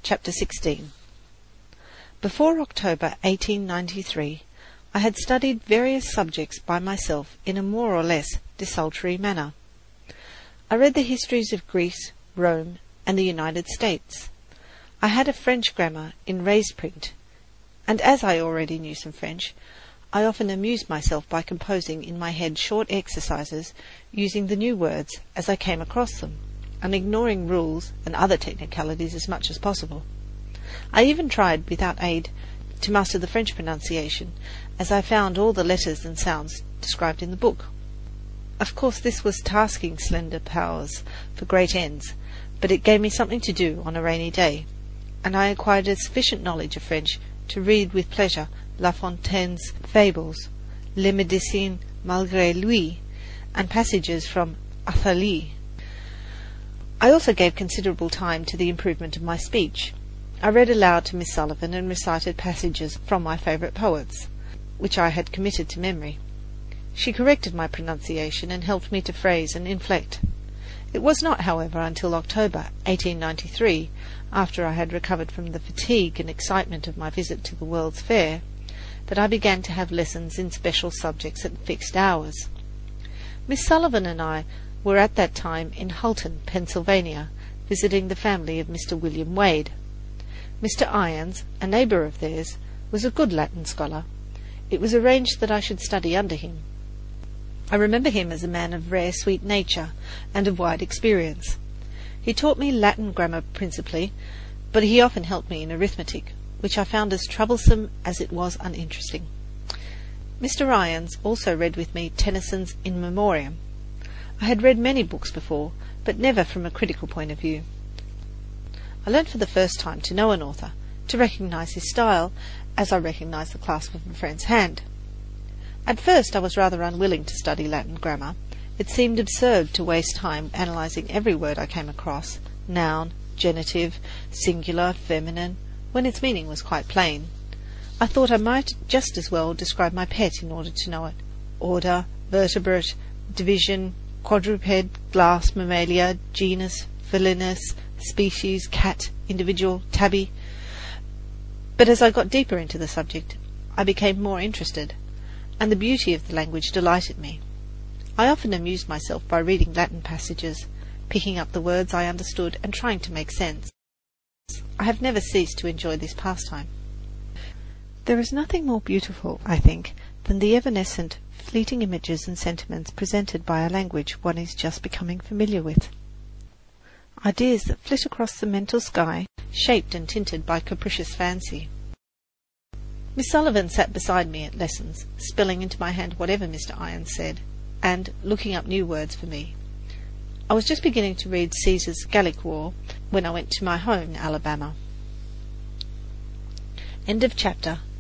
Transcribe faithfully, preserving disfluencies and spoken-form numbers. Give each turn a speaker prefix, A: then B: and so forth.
A: Chapter sixteen. Before October eighteen ninety-three, I had studied various subjects by myself in a more or less desultory manner. I read the histories of Greece, Rome, and the United States. I had a French grammar in raised print, and as I already knew some French, I often amused myself by composing in my head short exercises using the new words as I came across them, and ignoring rules and other technicalities as much as possible. I even tried, without aid, to master the French pronunciation, as I found all the letters and sounds described in the book. Of course, this was tasking slender powers for great ends, but it gave me something to do on a rainy day, and I acquired a sufficient knowledge of French to read with pleasure La Fontaine's Fables, Les Médecins Malgré Lui, and passages from Athalie. I also gave considerable time to the improvement of my speech. I read aloud to Miss Sullivan and recited passages from my favourite poets, which I had committed to memory. She corrected my pronunciation and helped me to phrase and inflect. It was not, however, until October eighteen ninety-three, after I had recovered from the fatigue and excitement of my visit to the World's Fair, that I began to have lessons in special subjects at fixed hours. Miss Sullivan and I were at that time in Hulton, Pennsylvania, visiting the family of Mister William Wade. Mister Irons, a neighbour of theirs, was a good Latin scholar. It was arranged that I should study under him. I remember him as a man of rare sweet nature and of wide experience. He taught me Latin grammar principally, but he often helped me in arithmetic, which I found as troublesome as it was uninteresting. Mister Irons also read with me Tennyson's In Memoriam. I had read many books before, but never from a critical point of view. I learnt for the first time to know an author, to recognise his style, as I recognised the clasp of a friend's hand. At first I was rather unwilling to study Latin grammar. It seemed absurd to waste time analysing every word I came across, noun, genitive, singular, feminine, when its meaning was quite plain. I thought I might just as well describe my pet in order to know it. Order, vertebrate, division, quadruped, glass, mammalia, genus, felinus, species, cat, individual, tabby. But as I got deeper into the subject, I became more interested, and the beauty of the language delighted me. I often amused myself by reading Latin passages, picking up the words I understood and trying to make sense. I have never ceased to enjoy this pastime. There is nothing more beautiful, I think, than the evanescent, fleeting images and sentiments presented by a language one is just becoming familiar with. Ideas that flit across the mental sky, shaped and tinted by capricious fancy. Miss Sullivan sat beside me at lessons, spelling into my hand whatever Mister Irons said, and looking up new words for me. I was just beginning to read Caesar's Gallic War when I went to my home in Alabama. End of chapter.